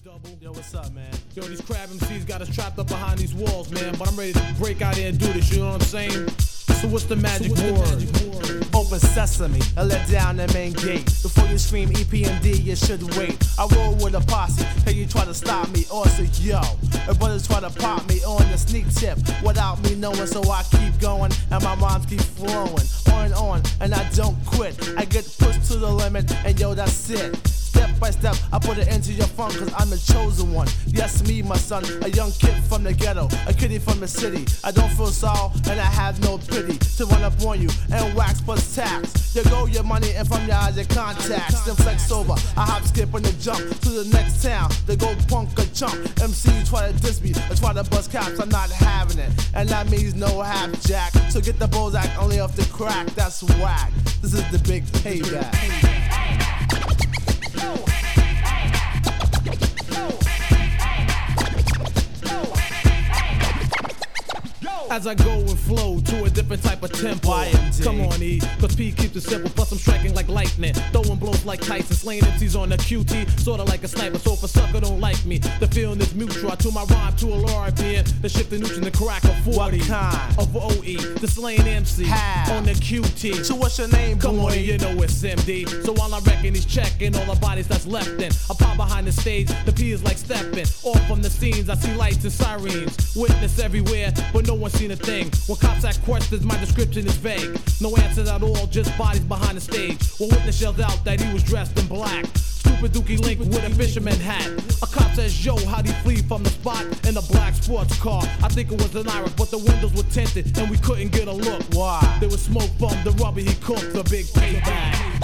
double. Yo, what's up, man? Yo, these crab MCs got us trapped up behind these walls, man. But I'm ready to break out here and do this, you know what I'm saying? So what's the magic word? Open sesame and let down the main gate. Before you scream EPMD, you should wait. I roll with a posse, hey, you try to stop me, or say yo. My brothers try to pop me on the sneak tip without me knowing, so I keep going and my rhymes keep flowing. On, and I don't quit. I get pushed to the limit, and yo, that's it. Step by step, I put it into your funk, cause I'm the chosen one. Yes, me, my son, a young kid from the ghetto, a kiddie from the city. I don't feel sorrow, and I have no pity to run up on you and wax plus tax. You go your money, and from your eyes, your contacts. Then flex over, I hop, skip, and then jump to the next town. They go punk or chump. MC try to diss me, or try to bust caps, I'm not having it. And that means no half jack. So get the Bozak only off the crack, that's whack. This is the big payback. As I go and flow to a different type of tempo. YMD. Come on, E, cause P keeps it simple. Plus I'm striking like lightning, throwing blows like Tyson, slaying MCs on the QT, sorta like a sniper. So if a sucker don't like me, the feeling is mutual. I tune my rhyme to a lower RPM, the shift the nutrient, the crack of 40. What kind? Of OE, the slaying MC. How? On the QT. So what's your name, Come boy? on, you know it's MD. So while I'm wrecking, he's checking all the bodies that's left in. I pop behind the stage, the P is like stepping. Off from the scenes, I see lights and sirens. Witness everywhere, but no one's seen a thing. When cops ask questions, my description is vague. No answers at all, just bodies behind the stage. When witness yells out that he was dressed in black. Stupid Dookie Link with a fisherman hat. A cop says, yo, how'd he flee from the spot in a black sports car? I think it was an Iris, but the windows were tinted and we couldn't get a look. Why? There was smoke from the rubber he cooked, the big payback.